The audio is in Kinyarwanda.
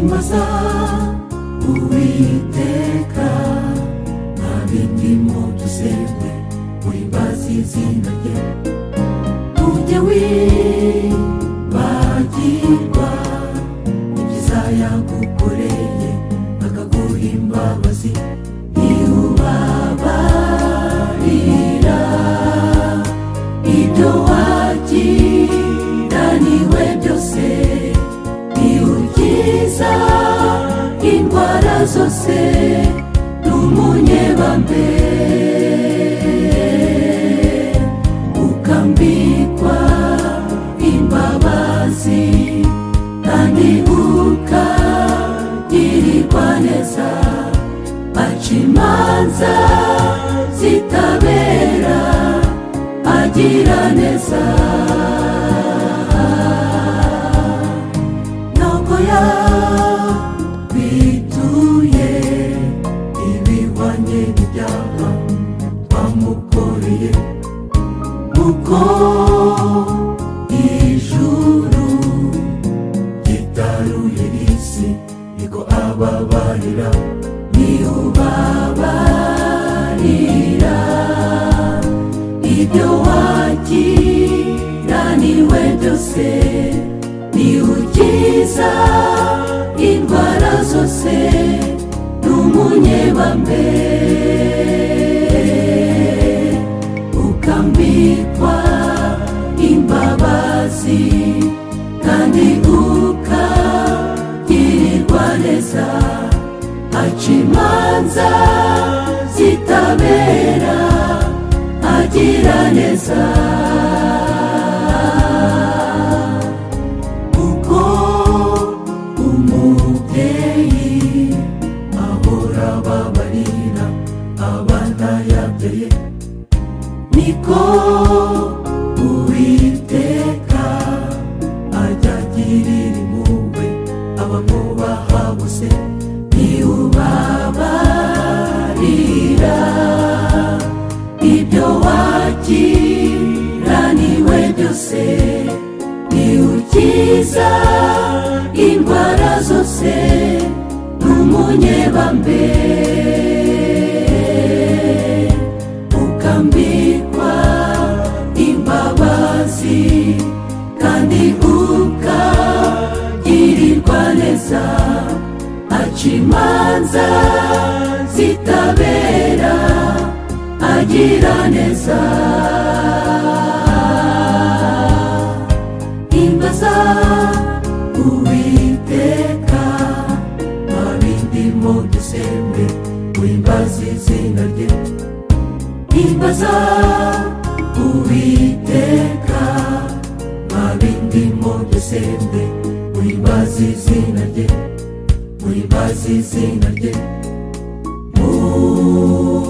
himbaza Uwiteka nabindimo dusenge uhimbaze izina rye ujye wibagirwa ibyiza yagukoreye akaguha imbabazi ntiubabarira ibyo wagiraniwe byose ntiukiza indwara zose n'umunyebambe ukambikwa imbabazi kandi ukagirirwa neza aca imanza zitabera agira neza ntabwo yakwituye ibihwanye n'ibyaha twamukoreye uko ijuru ryitaruye isi niko ababarira ntiubabarira ibyo wagiraniwe byose ntiukiza indwara zose n'umunyebambe ukambikwa imbabazi kandi ukagirirwa neza aca imanza zitabera agira neza uko umubyeyi ahora ababarira abana yabyaye niko Uwiteka ajya agirira impuhwe abamwubaha bose ntiubabarira ibyo wagiraniwe byose ntiukiza indwara zose n'umunyebambe ukambikwa imbabazi kandi ukagirirwa neza aca imanza zitabera agira neza himbaza Uwiteka nabindimo dusenge uhimbaze izina rye himbaza Uwiteka nabindimo dusenge uhimbaze izina rye uhimbaze izina rye